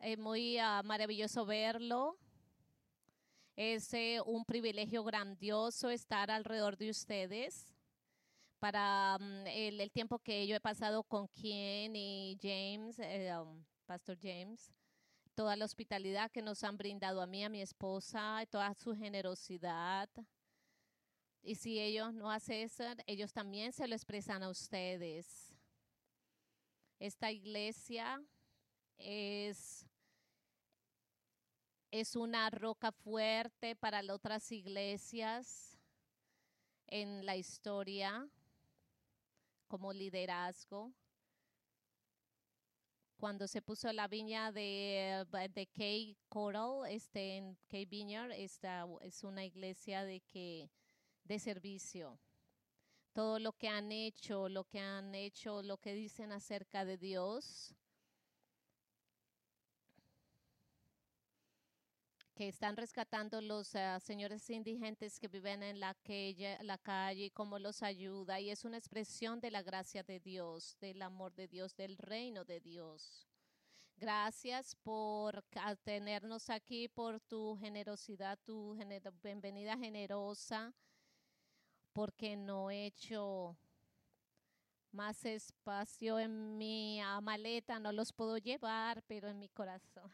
Es muy maravilloso verlo. Es un privilegio grandioso estar alrededor de ustedes para el tiempo que yo he pasado con Ken y James, Pastor James, toda la hospitalidad que nos han brindado a mí, a mi esposa, toda su generosidad. Y si ellos no hacen eso, ellos también se lo expresan a ustedes. Esta iglesia es una roca fuerte para las otras iglesias en la historia como liderazgo. Cuando se puso la viña de Key Coral, en Key Vineyard, esta es una iglesia de servicio. Todo lo que han hecho, lo que dicen acerca de Dios, que están rescatando los señores indigentes que viven en la calle, cómo los ayuda, y es una expresión de la gracia de Dios, del amor de Dios, del reino de Dios. Gracias por tenernos aquí, por tu generosidad, tu bienvenida generosa, porque no he hecho más espacio en mi maleta, no los puedo llevar, pero en mi corazón.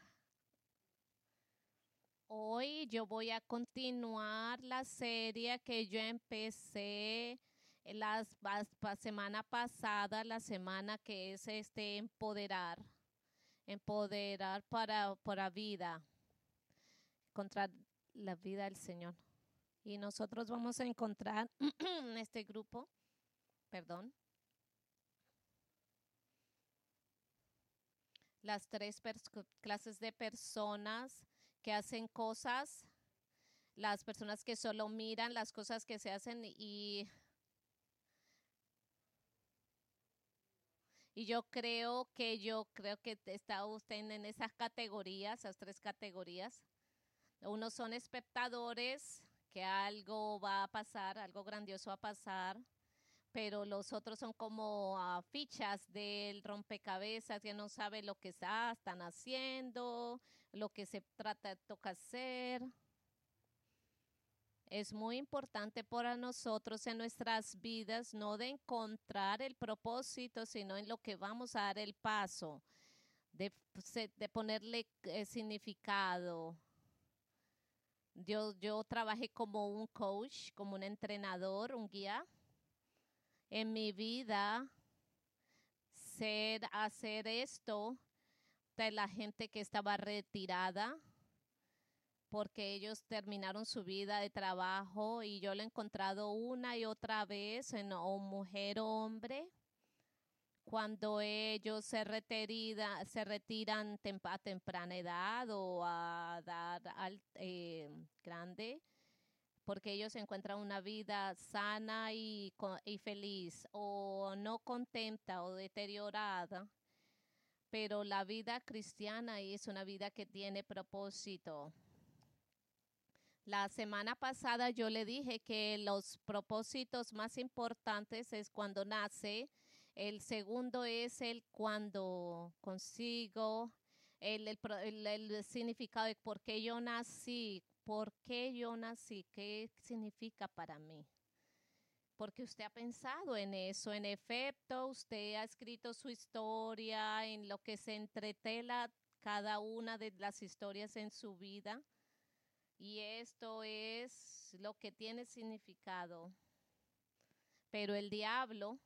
Hoy yo voy a continuar la serie que yo empecé la semana pasada, la semana que es empoderar para vida, contra la vida del Señor. Y nosotros vamos a encontrar en este grupo, perdón, las tres clases de personas que hacen cosas, las personas que solo miran las cosas que se hacen y yo creo que está usted en esas categorías, esas tres categorías. Unos son espectadores, que algo va a pasar, algo grandioso va a pasar, pero los otros son como fichas del rompecabezas, que no sabe lo que están haciendo, lo que toca hacer. Es muy importante para nosotros en nuestras vidas no de encontrar el propósito, sino en lo que vamos a dar el paso, de ponerle significado. Yo trabajé como un coach, como un entrenador, un guía. En mi vida, hacer esto de la gente que estaba retirada, porque ellos terminaron su vida de trabajo y yo lo he encontrado una y otra vez en mujer o hombre. Cuando ellos se retiran a temprana edad o a edad grande, porque ellos encuentran una vida sana y feliz, o no contenta o deteriorada, pero la vida cristiana es una vida que tiene propósito. La semana pasada yo le dije que los propósitos más importantes es cuando nace, el segundo es el cuando consigo, el significado de por qué yo nací, qué significa para mí. Porque usted ha pensado en eso, en efecto, usted ha escrito su historia, en lo que se entretela cada una de las historias en su vida. Y esto es lo que tiene significado. Pero el diablo,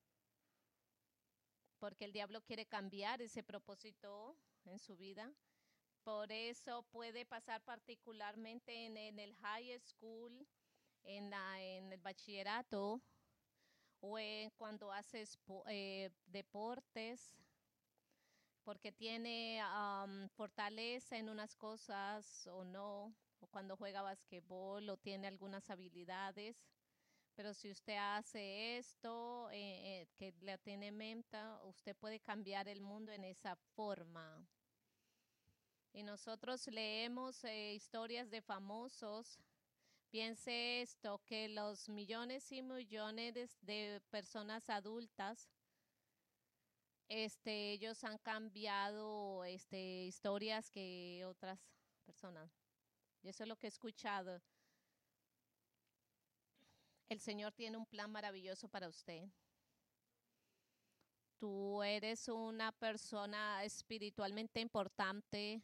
porque el diablo quiere cambiar ese propósito en su vida, por eso puede pasar particularmente en el high school, en el bachillerato, o cuando haces deportes, porque tiene fortaleza en unas cosas o no, o cuando juega basquetbol o tiene algunas habilidades. Pero si usted hace esto, que le tiene en mente, usted puede cambiar el mundo en esa forma. Y nosotros leemos historias de famosos. Piense esto, que los millones y millones de personas adultas ellos han cambiado historias que otras personas. Y eso es lo que he escuchado. El Señor tiene un plan maravilloso para usted. Tú eres una persona espiritualmente importante.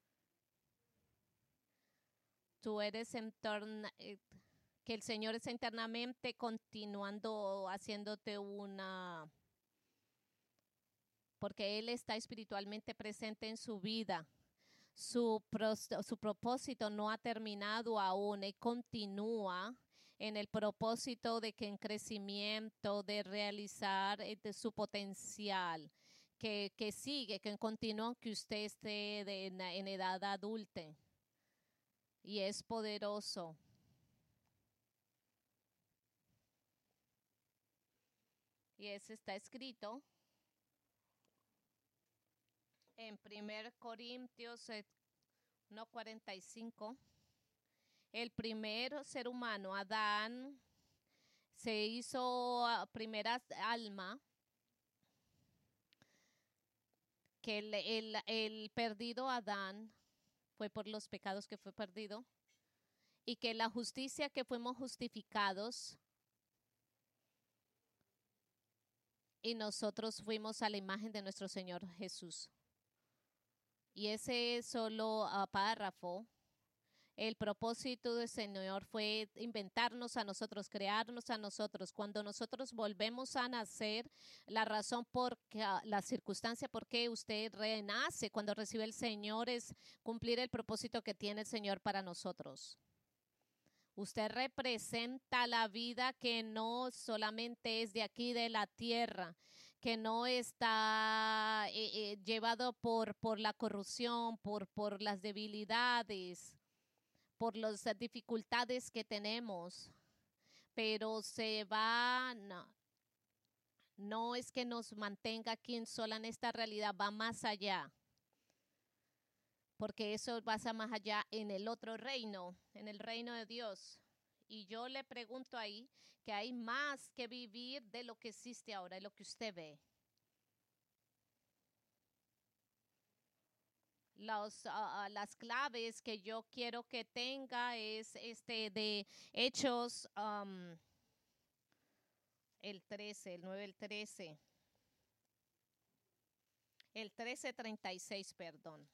Tú eres que el Señor está internamente continuando haciéndote porque Él está espiritualmente presente en su vida. Su propósito no ha terminado aún y continúa en el propósito de que en crecimiento, de realizar de su potencial, que sigue, que continúa que usted esté en edad adulta y es poderoso. Y eso está escrito en 1 Corintios 1:45. El primer ser humano, Adán, se hizo primera alma, que el perdido Adán fue por los pecados que fue perdido, y que la justicia que fuimos justificados, y nosotros fuimos a la imagen de nuestro Señor Jesús. Y ese solo párrafo, el propósito del Señor fue inventarnos a nosotros, crearnos a nosotros. Cuando nosotros volvemos a nacer, la razón la circunstancia por qué usted renace cuando recibe el Señor es cumplir el propósito que tiene el Señor para nosotros. Usted representa la vida que no solamente es de aquí de la tierra, que no está llevado por la corrupción, por las debilidades, por las dificultades que tenemos, pero no es que nos mantenga aquí en sola en esta realidad, va más allá, porque eso va más allá en el otro reino, en el reino de Dios. Y yo le pregunto ahí que hay más que vivir de lo que existe ahora, de lo que usted ve. Las claves que yo quiero que tenga es de Hechos, el 13, el 9, el 13. El 13:36, perdón.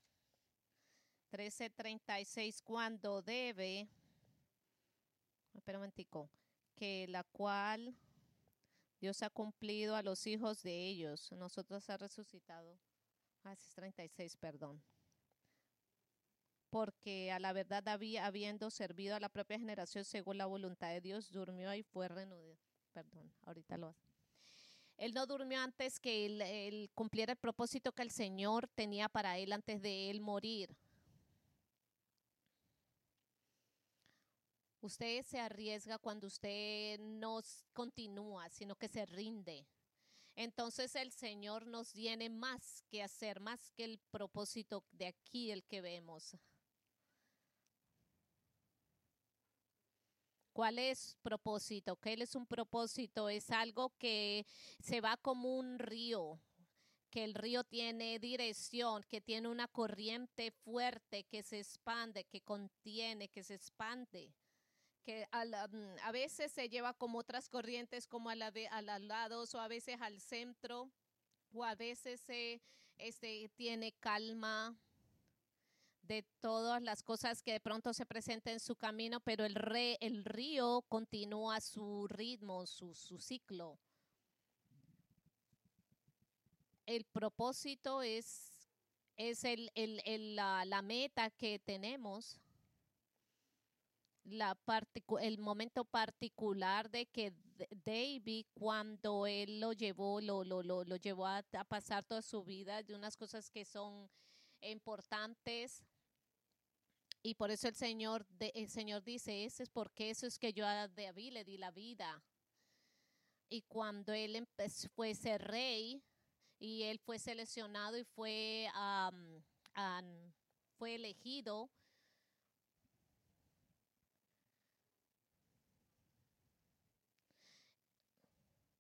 13:36, cuando debe, espera un momentico, que la cual Dios ha cumplido a los hijos de ellos. Nosotros ha resucitado. Es 36, perdón. Porque a la verdad habiendo servido a la propia generación según la voluntad de Dios, durmió y fue reanudado. Perdón, ahorita lo hace. Él no durmió antes que él cumpliera el propósito que el Señor tenía para él antes de él morir. Usted se arriesga cuando usted no continúa, sino que se rinde. Entonces el Señor nos tiene más que hacer, más que el propósito de aquí, el que vemos. ¿Cuál es propósito? ¿Qué es un propósito? Es algo que se va como un río, que el río tiene dirección, que tiene una corriente fuerte, que se expande, que contiene, que se expande, que a veces se lleva como otras corrientes como a los lados o a veces al centro o a veces tiene calma de todas las cosas que de pronto se presentan en su camino, pero el río continúa su ritmo, su ciclo. El propósito es la meta que tenemos, el momento particular de que David, cuando él lo llevó a pasar toda su vida de unas cosas que son importantes. Y por eso el Señor dice, ese es porque eso es que yo a David le di la vida. Y cuando él fue ser rey y él fue seleccionado y fue elegido,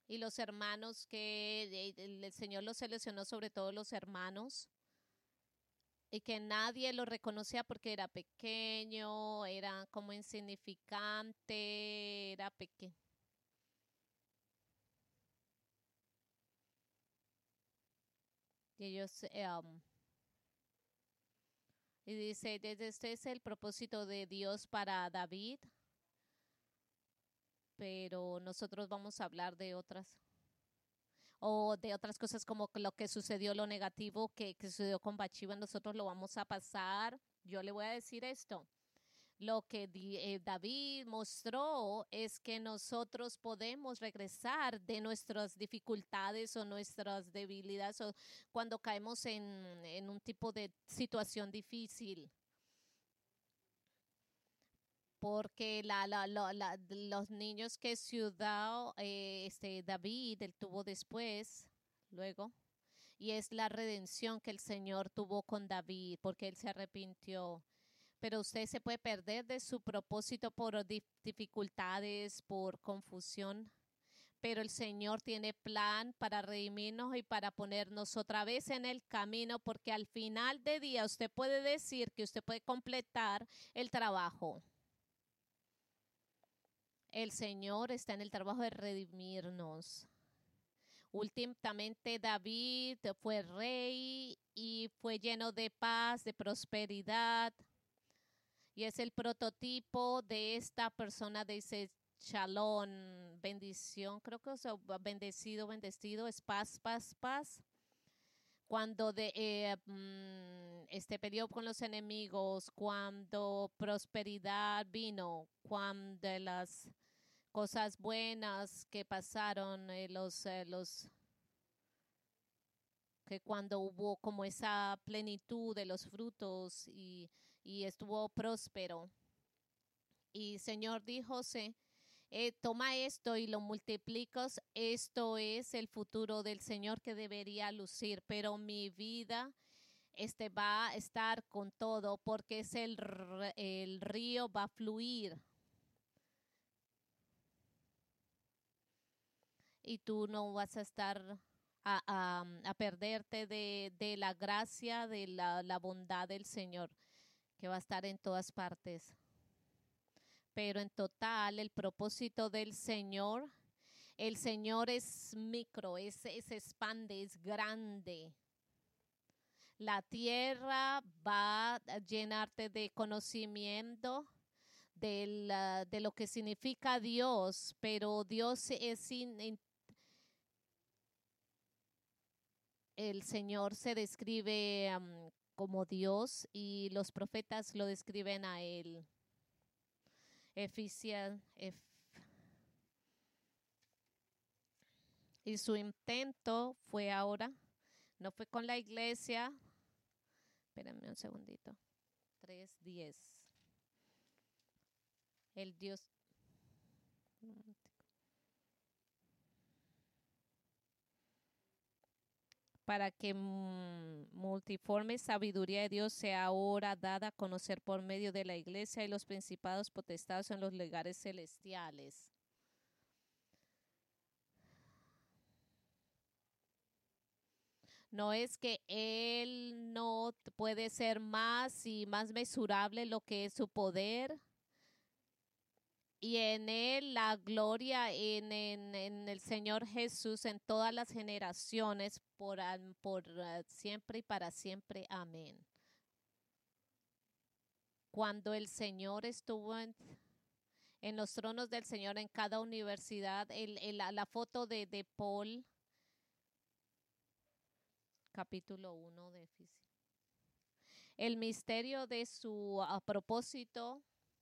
y los hermanos que el Señor los seleccionó, sobre todo los hermanos, y que nadie lo reconocía porque era pequeño, era como insignificante, era pequeño. Y ellos, y dice, desde este es el propósito de Dios para David, pero nosotros vamos a hablar de otras, o de otras cosas como lo que sucedió, lo negativo que sucedió con Bathsheba, nosotros lo vamos a pasar. Yo le voy a decir esto. Lo que David mostró es que nosotros podemos regresar de nuestras dificultades o nuestras debilidades o cuando caemos en un tipo de situación difícil. Porque los niños que ciudad David él tuvo después, luego, y es la redención que el Señor tuvo con David porque él se arrepintió. Pero usted se puede perder de su propósito por dificultades, por confusión. Pero el Señor tiene plan para redimirnos y para ponernos otra vez en el camino, porque al final de día usted puede decir que usted puede completar el trabajo. El Señor está en el trabajo de redimirnos. Últimamente David fue rey y fue lleno de paz, de prosperidad. Y es el prototipo de esta persona, dice Shalom, bendición, creo que es bendecido, es paz, paz, paz. Cuando peleó con los enemigos, cuando prosperidad vino, cuando las cosas buenas que pasaron, que cuando hubo como esa plenitud de los frutos y estuvo próspero. Y Señor dijo, toma esto y lo multiplicas, esto es el futuro del Señor que debería lucir, pero mi vida va a estar con todo porque es el río va a fluir. Y tú no vas a estar a perderte de la gracia, de la bondad del Señor, que va a estar en todas partes. Pero en total, el propósito del Señor, el Señor es micro, se expande, es grande. La tierra va a llenarte de conocimiento de lo que significa Dios, pero Dios es el Señor se describe como Dios y los profetas lo describen a Él. Y su intento fue ahora, no fue con la iglesia. Espérenme un segundito. 3:10. El Dios. Para que multiforme sabiduría de Dios sea ahora dada a conocer por medio de la iglesia y los principados potestados en los lugares celestiales. No es que Él no puede ser más y más mesurable lo que es su poder. Y en Él la gloria, en el Señor Jesús, en todas las generaciones, por siempre y para siempre. Amén. Cuando el Señor estuvo en los tronos del Señor en cada universidad, la foto de Paul, capítulo 1 de Efesios. El misterio de su propósito,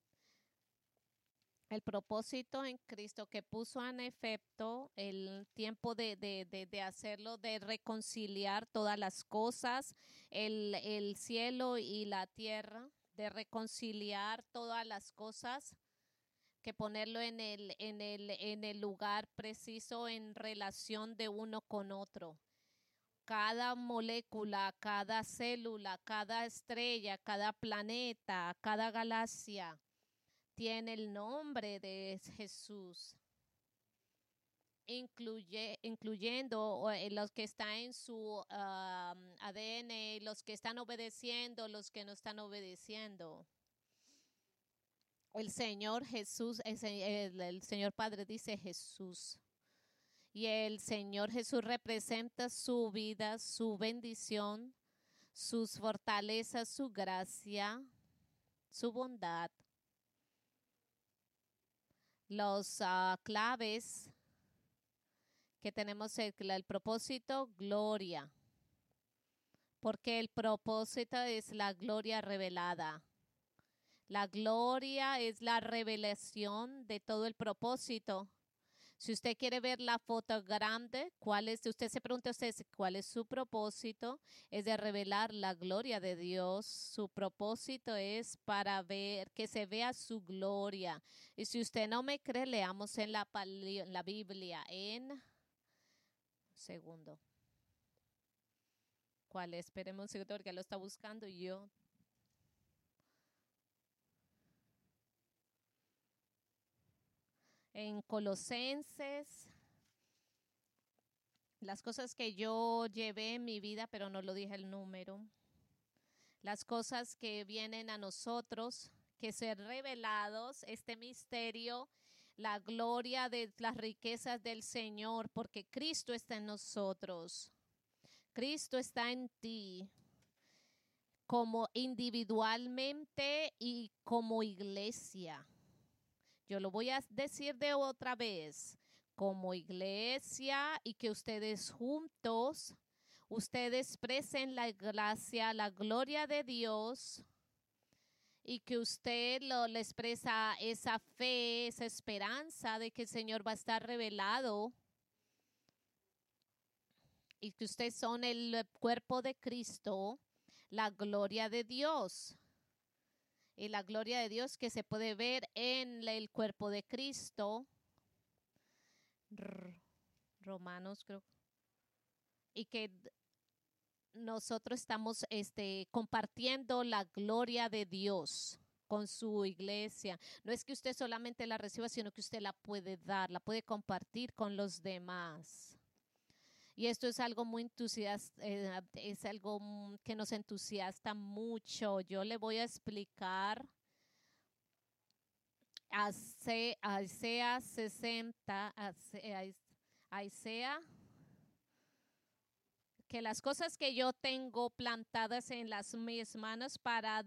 el propósito en Cristo que puso en efecto el tiempo de hacerlo, de reconciliar todas las cosas, el cielo y la tierra, de reconciliar todas las cosas, que ponerlo en el lugar preciso en relación de uno con otro. Cada molécula, cada célula, cada estrella, cada planeta, cada galaxia tiene el nombre de Jesús. incluyendo los que están en su ADN, los que están obedeciendo, los que no están obedeciendo. El Señor Jesús, el Señor Padre dice Jesús. Y el Señor Jesús representa su vida, su bendición, sus fortalezas, su gracia, su bondad. Los claves que tenemos el propósito, gloria. Porque el propósito es la gloria revelada. La gloria es la revelación de todo el propósito. Si usted quiere ver la foto grande, usted se pregunta cuál es su propósito, es de revelar la gloria de Dios. Su propósito es para ver, que se vea su gloria. Y si usted no me cree, leamos en la Biblia, segundo. ¿Cuál es? Esperemos un segundo porque lo está buscando y yo. En Colosenses, las cosas que yo llevé en mi vida, pero no lo dije el número. Las cosas que vienen a nosotros, que ser revelados, este misterio, la gloria de las riquezas del Señor, porque Cristo está en nosotros. Cristo está en ti, como individualmente y como iglesia. Yo lo voy a decir de otra vez, como iglesia y que ustedes juntos, ustedes expresen la gracia, la gloria de Dios y que usted le expresa esa fe, esa esperanza de que el Señor va a estar revelado y que ustedes son el cuerpo de Cristo, la gloria de Dios. Y la gloria de Dios que se puede ver en el cuerpo de Cristo. Romanos, creo. Y que nosotros estamos compartiendo la gloria de Dios con su iglesia. No es que usted solamente la reciba, sino que usted la puede dar, la puede compartir con los demás. Y esto es algo muy entusiasta, es algo que nos entusiasta mucho. Yo le voy a explicar Isaías 60, Isaías, que las cosas que yo tengo plantadas en mis manos para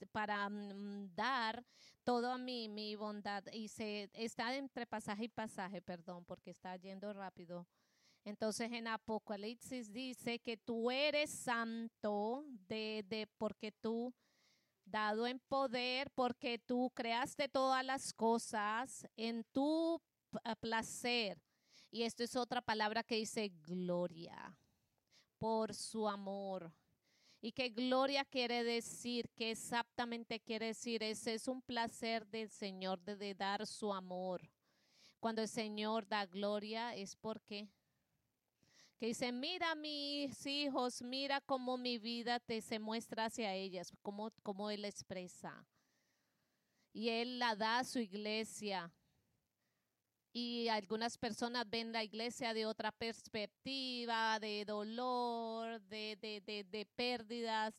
dar toda mi bondad. Y está entre pasaje y pasaje, perdón, porque está yendo rápido. Entonces en Apocalipsis dice que tú eres santo porque tú, dado en poder, porque tú creaste todas las cosas en tu placer. Y esto es otra palabra que dice gloria, por su amor. Y que gloria quiere decir, que exactamente quiere decir, ese es un placer del Señor de dar su amor. Cuando el Señor da gloria es porque que dice, mira mis hijos, mira cómo mi vida se muestra hacia ellas, cómo Él expresa. Y Él la da a su iglesia. Y algunas personas ven la iglesia de otra perspectiva, de dolor, de pérdidas,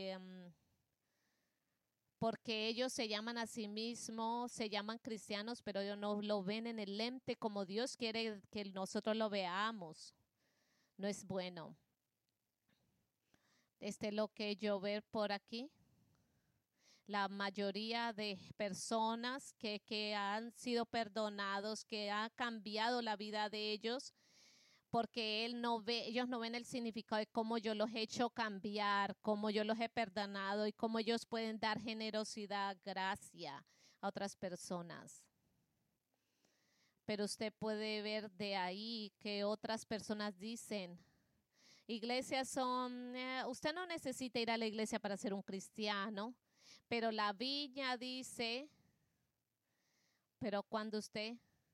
porque ellos se llaman a sí mismos, se llaman cristianos, pero ellos no lo ven en el lente como Dios quiere que nosotros lo veamos. No es bueno. Lo que yo veo por aquí. La mayoría de personas que han sido perdonados, que ha cambiado la vida de ellos, porque ellos no ven el significado de cómo yo los he hecho cambiar, cómo yo los he perdonado y cómo ellos pueden dar generosidad, gracia a otras personas. Pero usted puede ver de ahí que otras personas dicen, iglesias son, usted no necesita ir a la iglesia para ser un cristiano, pero la Biblia dice, pero cuando usted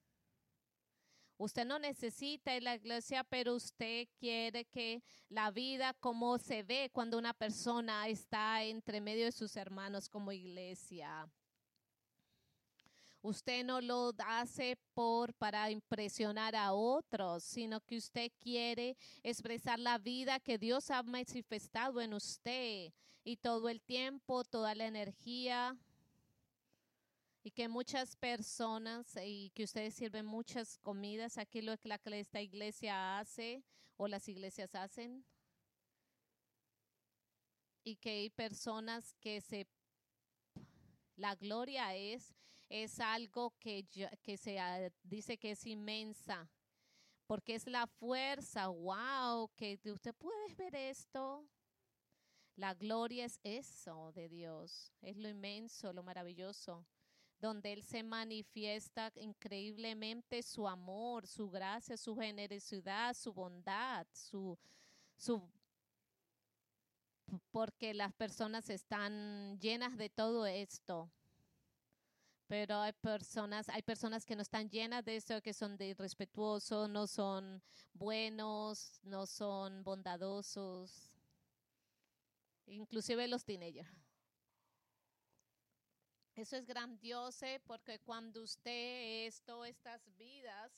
no necesita ir a la iglesia, pero usted quiere que la vida como se ve cuando una persona está entre medio de sus hermanos como iglesia. Usted no lo hace para impresionar a otros, sino que usted quiere expresar la vida que Dios ha manifestado en usted y todo el tiempo, toda la energía. Y que muchas personas y que ustedes sirven muchas comidas, aquí lo que esta iglesia hace o las iglesias hacen. Y que hay personas la gloria es algo que se dice que es inmensa, porque es la fuerza, wow, que usted puede ver esto. La gloria es eso de Dios, es lo inmenso, lo maravilloso, donde Él se manifiesta increíblemente su amor, su gracia, su generosidad, su bondad, porque las personas están llenas de todo esto. Pero hay personas que no están llenas de eso, que son irrespetuosos, no son buenos, no son bondadosos, inclusive los teenagers. Eso es grandioso porque cuando usted estas vidas,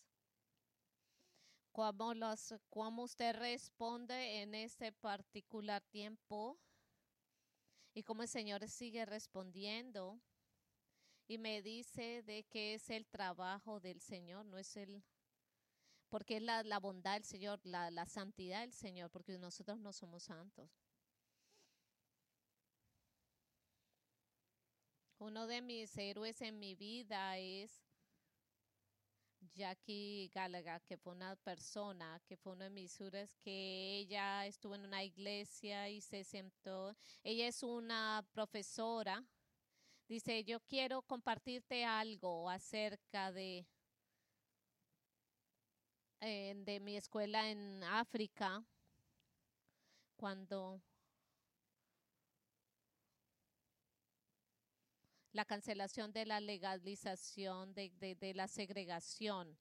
cómo usted responde en ese particular tiempo y cómo el Señor sigue respondiendo. Y me dice de que es el trabajo del Señor, no es porque es la bondad del Señor, la santidad del Señor, porque nosotros no somos santos. Uno de mis héroes en mi vida es Jackie Gallagher, que fue una persona, que fue uno de mis héroes, que ella estuvo en una iglesia y se sentó. Ella es una profesora. Dice, yo quiero compartirte algo acerca de mi escuela en África, cuando la cancelación de la legalización de la segregación.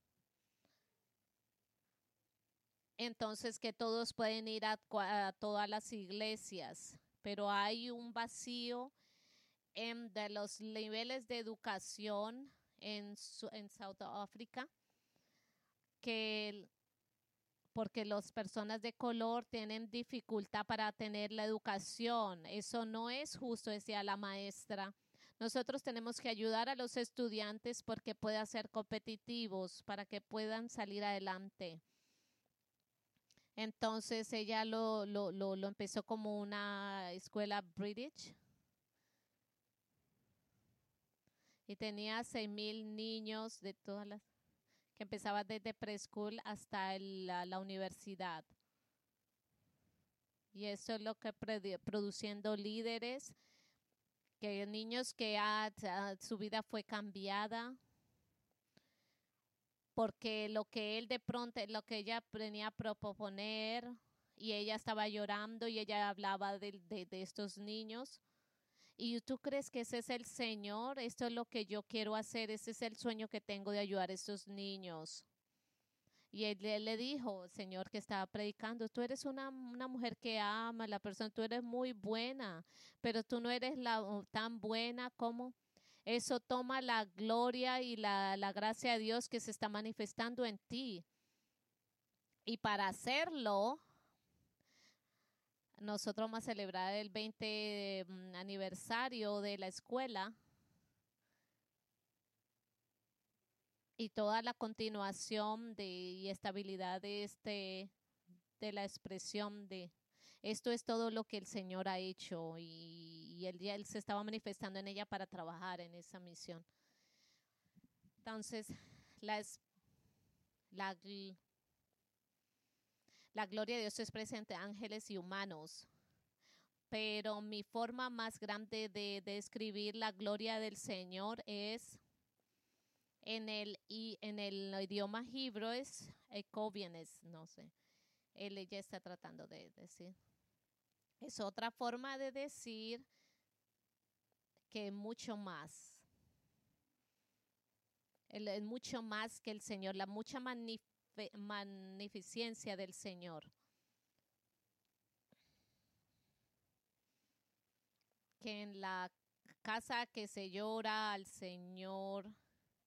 Entonces que todos pueden ir a todas las iglesias, pero hay un vacío de los niveles de educación en Sudáfrica, porque las personas de color tienen dificultad para tener la educación. Eso no es justo, decía la maestra. Nosotros tenemos que ayudar a los estudiantes porque puedan ser competitivos, para que puedan salir adelante. Entonces ella lo empezó como una escuela British y tenía 6,000 niños de todas las que empezaban desde preschool hasta la universidad. Y eso es lo que produciendo líderes, que niños que su vida fue cambiada, porque lo que ella venía a proponer, y ella estaba llorando y ella hablaba de estos niños. ¿Y tú crees que ese es el Señor? Esto es lo que yo quiero hacer, ese es el sueño que tengo de ayudar a estos niños. Y él le dijo, Señor, que estaba predicando, tú eres una mujer que ama a la persona, tú eres muy buena, pero tú no eres tan buena como eso. Toma la gloria y la gracia de Dios que se está manifestando en ti. Y para hacerlo, nosotros vamos a celebrar el 20 aniversario de la escuela. Y toda la continuación y estabilidad de la expresión de esto es todo lo que el Señor ha hecho, y él se estaba manifestando en ella para trabajar en esa misión. Entonces, la gloria de Dios es presente, ángeles y humanos. Pero mi forma más grande de describir la gloria del Señor es en el idioma hebreo, es Ecovienes, no sé. Ella está tratando de decir. Es otra forma de decir que mucho más. Mucho más que el Señor, la mucha magnificencia del Señor. Que en la casa que se llora al Señor,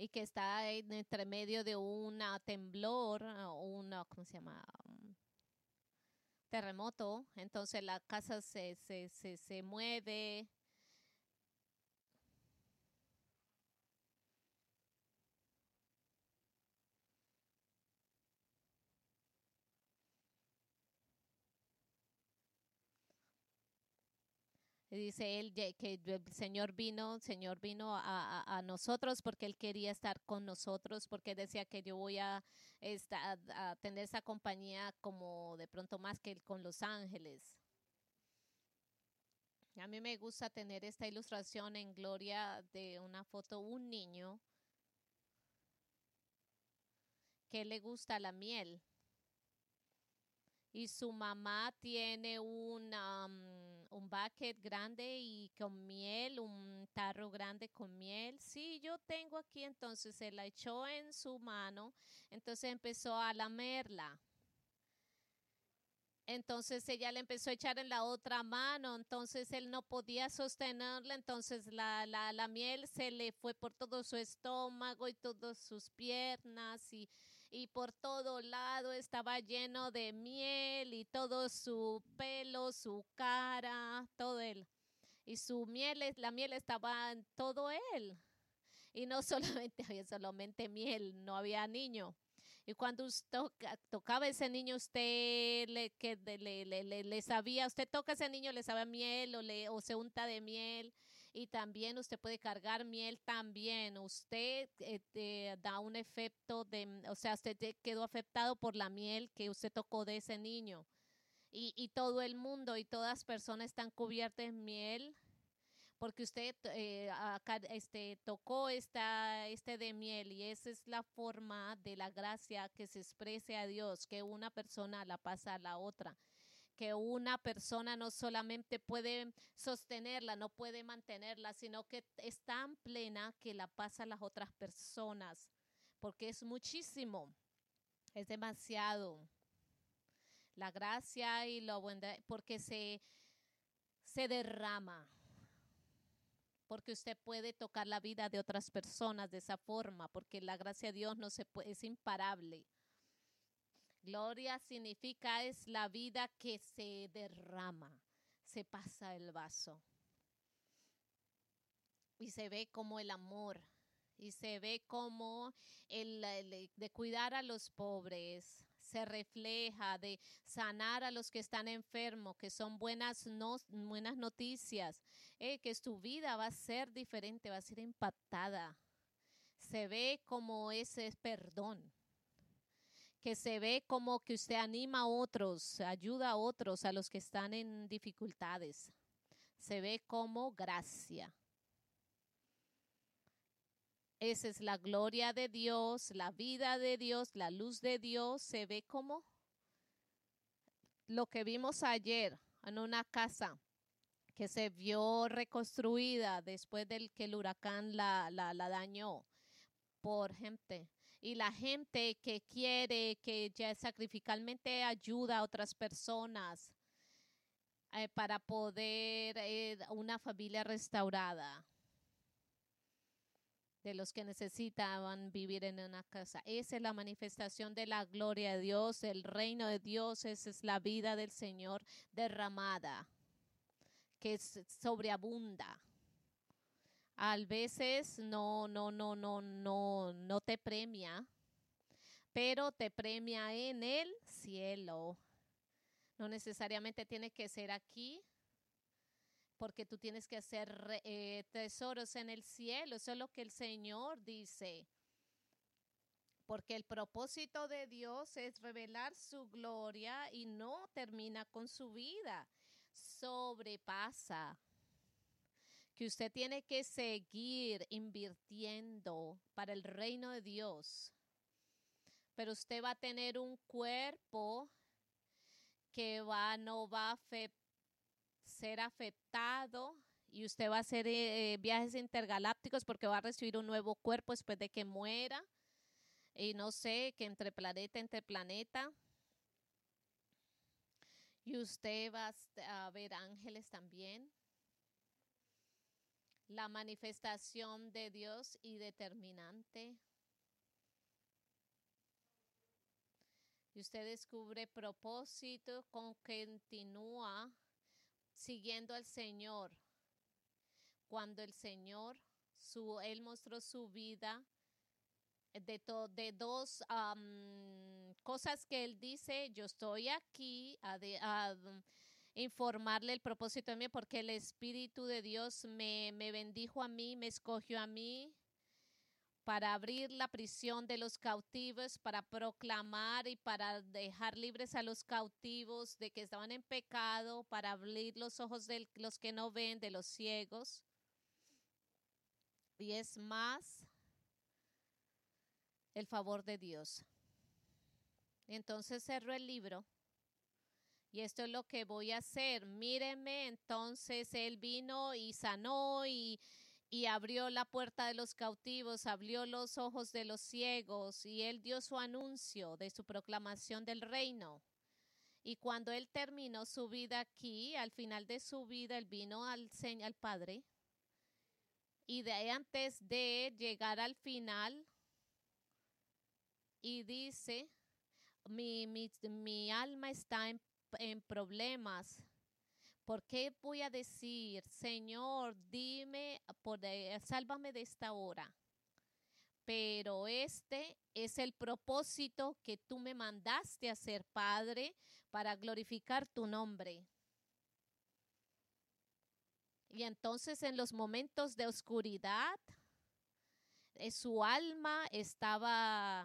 y que está entre medio de un temblor, ¿cómo se llama? Terremoto. Entonces la casa se mueve. Y dice él que el Señor vino a nosotros porque Él quería estar con nosotros, porque decía que yo voy a tener esa compañía como de pronto más que con los ángeles. A mí me gusta tener esta ilustración en Gloria de una foto, un niño que le gusta la miel y su mamá tiene un bucket grande y con miel, un tarro grande con miel. Sí, yo tengo aquí, entonces se la echó en su mano, entonces empezó a lamerla. Entonces ella le empezó a echar en la otra mano, entonces él no podía sostenerla, entonces la miel se le fue por todo su estómago y todas sus piernas y por todo lado estaba lleno de miel y todo su pelo, su cara, todo él. Y la miel estaba en todo él. Y no solamente había solamente miel, no había niño. Y cuando usted tocaba a ese niño, usted le sabía, usted toca a ese niño, le sabe a miel o se unta de miel. Y también usted puede cargar miel también. Usted da un efecto o sea, usted quedó afectado por la miel que usted tocó de ese niño. Y todo el mundo y todas las personas están cubiertas en miel porque usted tocó este de miel y esa es la forma de la gracia que se exprese a Dios, que una persona la pasa a la otra, que una persona no solamente puede sostenerla, no puede mantenerla, sino que es tan plena que la pasa a las otras personas, porque es muchísimo, es demasiado. La gracia y lo bueno, porque se derrama porque usted puede tocar la vida de otras personas de esa forma, porque la gracia de Dios no se puede, es imparable. Gloria significa es la vida que se derrama, se pasa el vaso. Y se ve como el amor, y se ve como el de cuidar a los pobres, se refleja de sanar a los que están enfermos, que son buenas noticias, que tu vida va a ser diferente, va a ser impactada. Se ve como ese perdón, que se ve como que usted anima a otros, ayuda a otros, a los que están en dificultades. Se ve como gracia. Esa es la gloria de Dios, la vida de Dios, la luz de Dios. Se ve como lo que vimos ayer en una casa que se vio reconstruida después del que el huracán la dañó por gente. Y la gente que quiere, que ya sacrificalmente ayuda a otras personas para poder una familia restaurada de los que necesitaban vivir en una casa. Esa es la manifestación de la gloria de Dios, el reino de Dios. Esa es la vida del Señor derramada, que sobreabunda. A veces no te premia, pero te premia en el cielo. No necesariamente tiene que ser aquí, porque tú tienes que hacer tesoros en el cielo. Eso es lo que el Señor dice. Porque el propósito de Dios es revelar su gloria y no termina con su vida. Sobrepasa. Que usted tiene que seguir invirtiendo para el reino de Dios. Pero usted va a tener un cuerpo que no va a ser afectado y usted va a hacer viajes intergalácticos porque va a recibir un nuevo cuerpo después de que muera y no sé, que entre planeta y usted va a ver ángeles también La manifestación de Dios y determinante. Y usted descubre propósito con que continúa siguiendo al Señor. Cuando el Señor, Él mostró su vida de dos cosas que Él dice: yo estoy aquí a informarle el propósito de mí, porque el Espíritu de Dios me bendijo a mí, me escogió a mí para abrir la prisión de los cautivos, para proclamar y para dejar libres a los cautivos de que estaban en pecado, para abrir los ojos de los que no ven, de los ciegos. Y es más el favor de Dios. Entonces cerró el libro. Y esto es lo que voy a hacer. Mírenme. Entonces él vino y sanó y abrió la puerta de los cautivos, abrió los ojos de los ciegos, y él dio su anuncio de su proclamación del reino. Y cuando él terminó su vida aquí, al final de su vida, él vino al Padre. Y de ahí, antes de llegar al final, y dice: mi alma está en problemas. ¿Por qué voy a decir: Señor, dime, sálvame de esta hora? Pero este es el propósito que tú me mandaste a hacer, Padre, para glorificar tu nombre. Y entonces, en los momentos de oscuridad, su alma estaba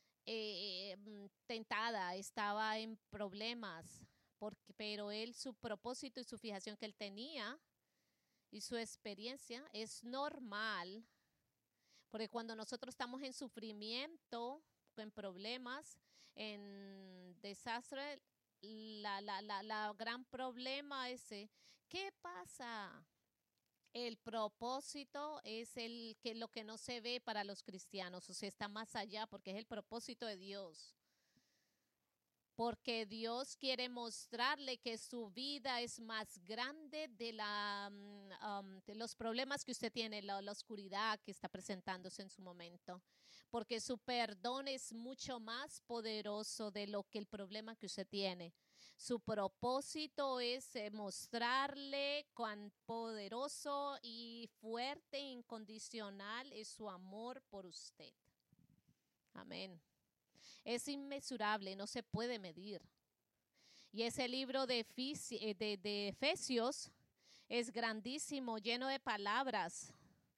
tentada, estaba en problemas, pero él, su propósito y su fijación que él tenía y su experiencia es normal, porque cuando nosotros estamos en sufrimiento, en problemas, en desastre, la gran problema es ¿qué pasa? El propósito es lo que no se ve para los cristianos, o sea, está más allá, porque es el propósito de Dios. Porque Dios quiere mostrarle que su vida es más grande de los problemas que usted tiene, la oscuridad que está presentándose en su momento. Porque su perdón es mucho más poderoso de lo que el problema que usted tiene. Su propósito es mostrarle cuán poderoso y fuerte e incondicional es su amor por usted. Amén. Es inmesurable, no se puede medir. Y ese libro de Efesios es grandísimo, lleno de palabras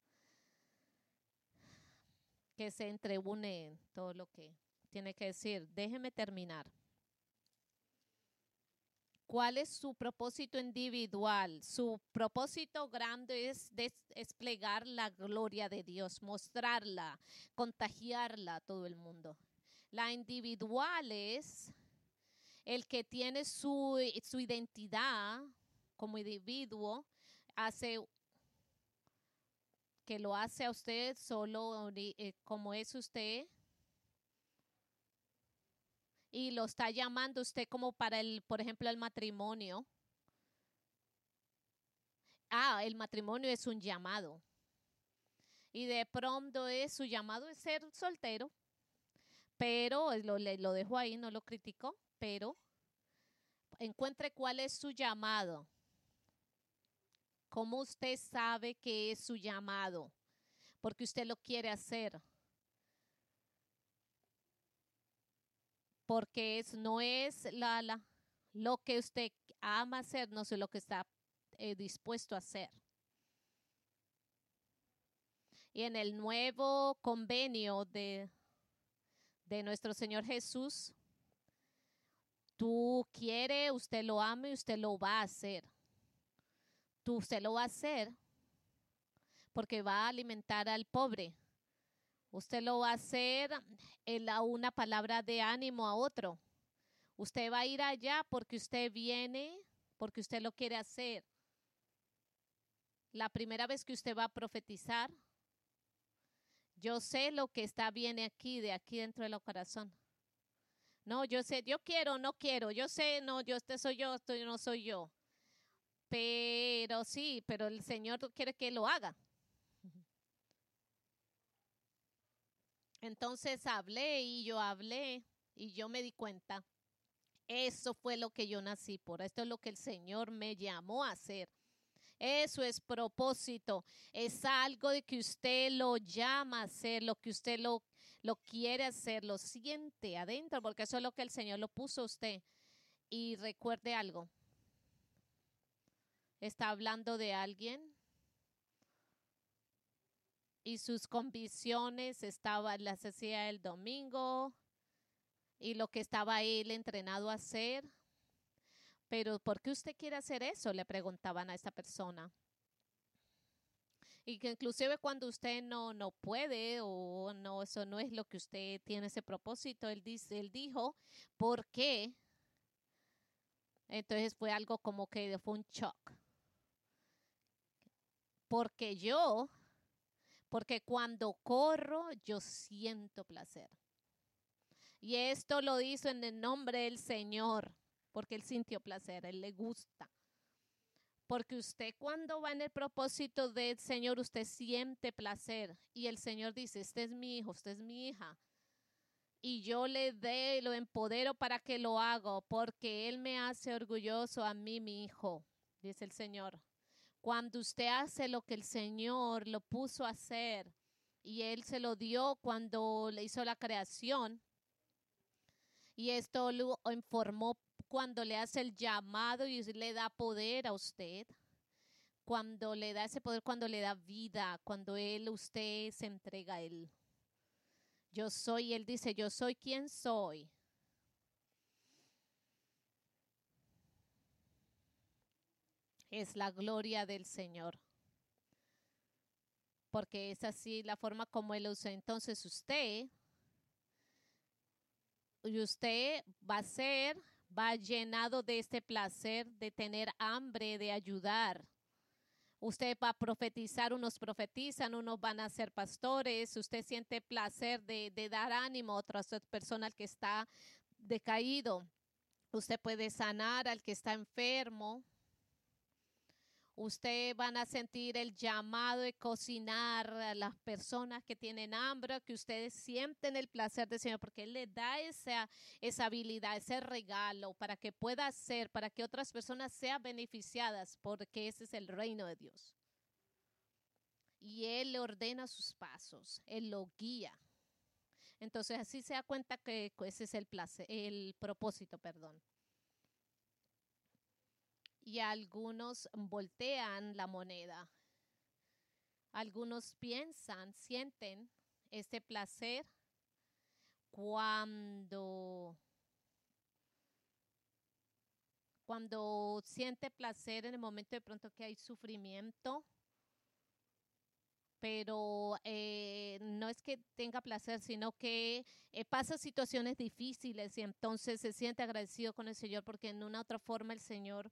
que se entreúne todo lo que tiene que decir. Déjeme terminar. ¿Cuál es su propósito individual? Su propósito grande es desplegar la gloria de Dios, mostrarla, contagiarla a todo el mundo. La individual es el que tiene su identidad como individuo, que lo hace a usted solo como es usted, y lo está llamando usted como para por ejemplo, el matrimonio. El matrimonio es un llamado. Y de pronto su llamado es ser soltero. Pero lo dejo ahí, no lo critico, pero encuentre cuál es su llamado. ¿Cómo usted sabe que es su llamado? Porque usted lo quiere hacer. Porque no es lo que usted ama hacer, no es lo que está dispuesto a hacer. Y en el nuevo convenio de nuestro Señor Jesús, usted lo ama y usted lo va a hacer. Usted lo va a hacer porque va a alimentar al pobre. Usted lo va a hacer una palabra de ánimo a otro. Usted va a ir allá porque usted viene, porque usted lo quiere hacer. La primera vez que usted va a profetizar, yo sé lo que está bien de aquí dentro del corazón. No, yo sé, yo quiero, no quiero, yo sé, no, este soy yo, no soy yo. Pero sí, pero el Señor quiere que lo haga. Entonces hablé y yo me di cuenta. Eso fue lo que yo nací por. Esto es lo que el Señor me llamó a hacer. Eso es propósito. Es algo de que usted lo llama a hacer, lo que usted lo quiere hacer, lo siente adentro, porque eso es lo que el Señor lo puso a usted. Y recuerde algo. Está hablando de alguien y sus convicciones estaban, las hacía el domingo y lo que estaba él entrenado a hacer. Pero ¿por qué usted quiere hacer eso? Le preguntaban a esta persona. Y que inclusive cuando usted no puede o no, eso no es lo que usted tiene ese propósito, él dijo, ¿por qué? Entonces fue algo como que fue un shock. Porque porque cuando corro yo siento placer. Y esto lo hizo en el nombre del Señor, porque él sintió placer, él le gusta. Porque usted cuando va en el propósito del Señor, usted siente placer. Y el Señor dice, este es mi hijo, usted es mi hija. Y yo lo empodero para que lo haga, porque Él me hace orgulloso a mí, mi hijo, dice el Señor. Cuando usted hace lo que el Señor lo puso a hacer, y Él se lo dio cuando le hizo la creación, y esto lo informó cuando le hace el llamado y le da poder a usted, cuando le da ese poder, cuando le da vida, cuando usted se entrega a Él. Yo soy, Él dice, yo soy quien soy. Es la gloria del Señor. Porque es así la forma como Él usa. Entonces usted va llenado de este placer de tener hambre, de ayudar. Usted va a profetizar, unos profetizan, unos van a ser pastores. Usted siente placer de dar ánimo a otras personas que está decaído. Usted puede sanar al que está enfermo. Usted van a sentir el llamado de cocinar a las personas que tienen hambre, que ustedes sienten el placer del Señor, porque Él le da esa habilidad, ese regalo para que pueda hacer, para que otras personas sean beneficiadas, porque ese es el reino de Dios. Y Él le ordena sus pasos, Él lo guía. Entonces así se da cuenta que ese es el propósito, perdón. Y algunos voltean la moneda. Algunos sienten este placer cuando siente placer en el momento de pronto que hay sufrimiento, pero no es que tenga placer, sino que pasa situaciones difíciles y entonces se siente agradecido con el Señor porque en una otra forma el Señor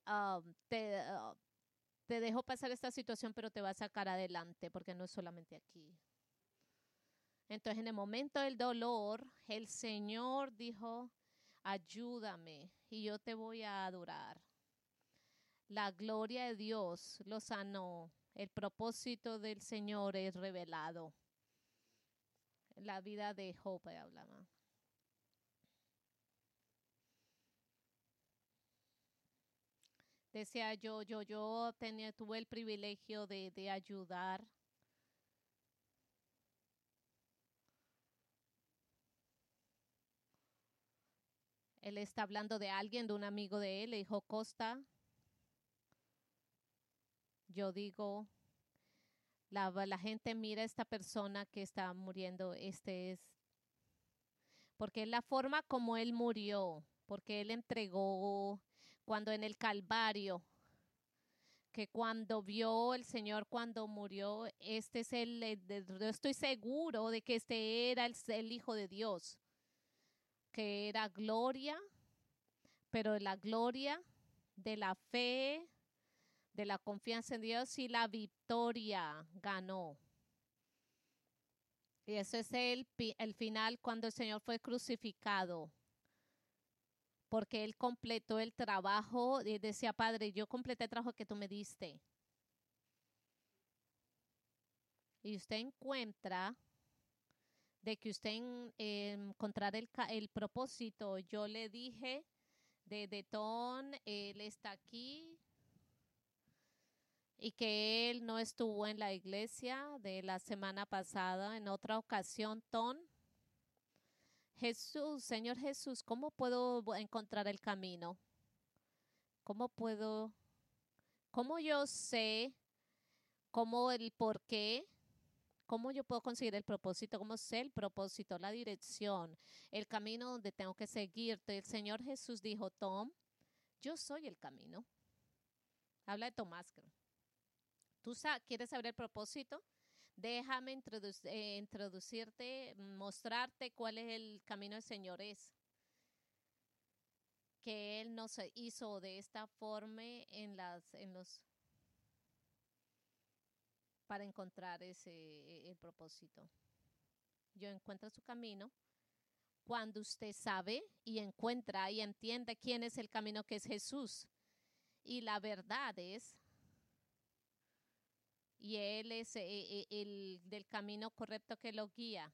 te dejó pasar esta situación, pero te va a sacar adelante, porque no es solamente aquí. Entonces, en el momento del dolor, el Señor dijo, ayúdame y yo te voy a adorar. La gloria de Dios lo sanó. El propósito del Señor es revelado. La vida de Job hablaba. Decía tuve el privilegio de ayudar. Él está hablando de alguien, de un amigo de él, le dijo, Costa, yo digo, la gente mira a esta persona que está muriendo, porque es la forma como él murió, porque él entregó cuando en el Calvario, que cuando vio el Señor cuando murió, yo estoy seguro de que este era el Hijo de Dios, que era gloria, pero la gloria de la fe, de la confianza en Dios y la victoria ganó. Y eso es el final cuando el Señor fue crucificado. Porque Él completó el trabajo y decía, Padre, yo completé el trabajo que tú me diste. Y usted encuentra de que usted encontrar el propósito. Yo le dije de Tom, él está aquí y que él no estuvo en la iglesia de la semana pasada. En otra ocasión, Tom, Jesús, Señor Jesús, ¿cómo puedo encontrar el camino? ¿Cómo puedo, cómo yo sé, cómo el por qué? ¿Cómo yo puedo conseguir el propósito? ¿Cómo sé el propósito, la dirección, el camino donde tengo que seguirte? El Señor Jesús dijo, Tom, yo soy el camino. Habla de Tomás. ¿Tú quieres saber el propósito? Déjame introducirte, mostrarte cuál es el camino del Señor es. Que Él nos hizo de esta forma para encontrar el propósito. Yo encuentro su camino. Cuando usted sabe y encuentra y entiende quién es el camino, que es Jesús, y la verdad es, y Él es el del camino correcto que lo guía.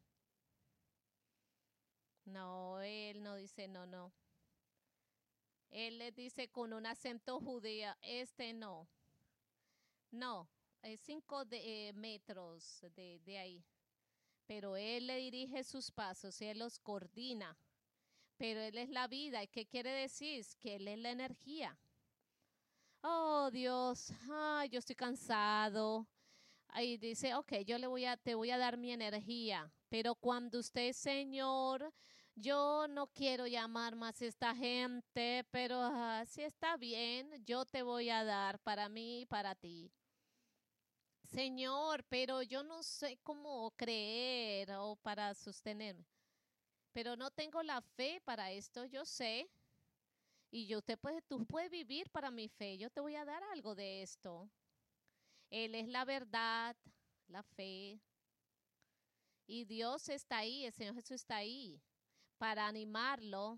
No, Él no dice no. Él le dice con un acento judío, no. No, es 5 metros de ahí. Pero Él le dirige sus pasos, Él los coordina. Pero Él es la vida. ¿Y qué quiere decir? Que Él es la energía. Oh, Dios, yo estoy cansado. Ahí dice, ok, te voy a dar mi energía. Pero cuando usted, Señor, yo no quiero llamar más a esta gente, pero si está bien, yo te voy a dar para mí y para ti. Señor, pero yo no sé cómo creer o para sostenerme. Pero no tengo la fe para esto, yo sé. Y tú puedes vivir para mi fe. Yo te voy a dar algo de esto. Él es la verdad, la fe. Y Dios está ahí, el Señor Jesús está ahí para animarlo.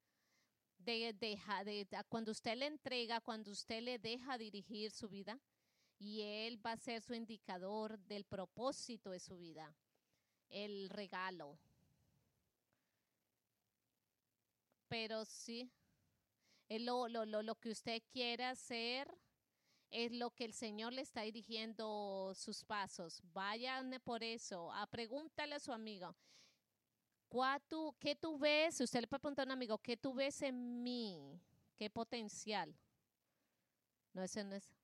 Cuando usted le entrega, cuando usted le deja dirigir su vida, y Él va a ser su indicador del propósito de su vida, el regalo. Pero sí, lo que usted quiere hacer es lo que el Señor le está dirigiendo sus pasos. Vayan por eso. Pregúntale a su amigo. ¿Qué tú ves? Usted le puede preguntar a un amigo, ¿qué tú ves en mí? ¿Qué potencial? No, ese no es.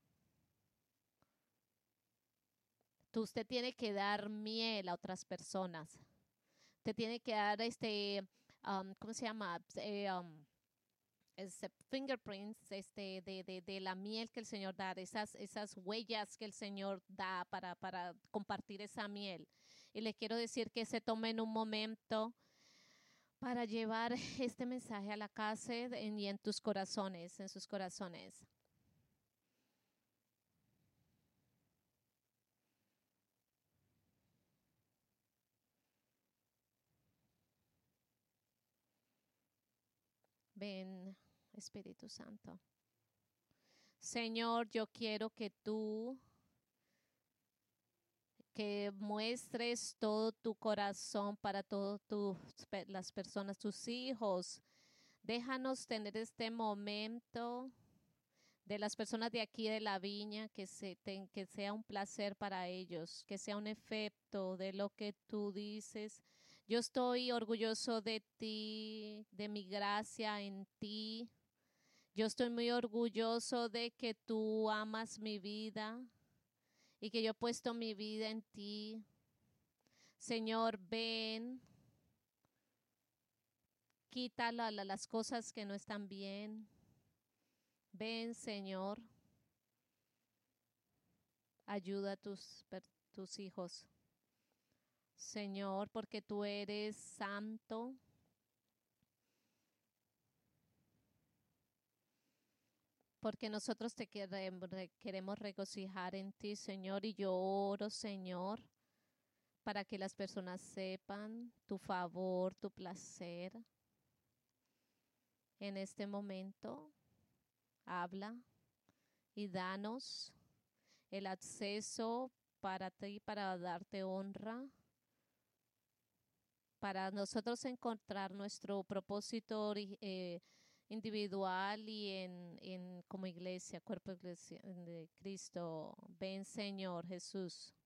Usted tiene que dar miel a otras personas. Usted tiene que dar ¿cómo se llama? Fingerprints de la miel que el Señor da, esas huellas que el Señor da para compartir esa miel. Y le quiero decir que se tomen un momento para llevar este mensaje a la casa y en tus corazones, en sus corazones. Ven, Espíritu Santo. Señor, yo quiero que tú muestres todo tu corazón para todas las personas, tus hijos. Déjanos tener este momento de las personas de aquí de la viña, que sea un placer para ellos, que sea un efecto de lo que tú dices. Yo estoy orgulloso de ti, de mi gracia en ti. Yo estoy muy orgulloso de que tú amas mi vida y que yo he puesto mi vida en ti. Señor, ven, quita las cosas que no están bien. Ven, Señor, ayuda a tus hijos. Señor, porque tú eres santo. Porque nosotros te queremos regocijar en ti, Señor, y yo oro, Señor, para que las personas sepan tu favor, tu placer. En este momento, habla y danos el acceso para ti, para darte honra. para nosotros encontrar nuestro propósito individual y como iglesia, cuerpo de iglesia de Cristo. Ven, Señor Jesús.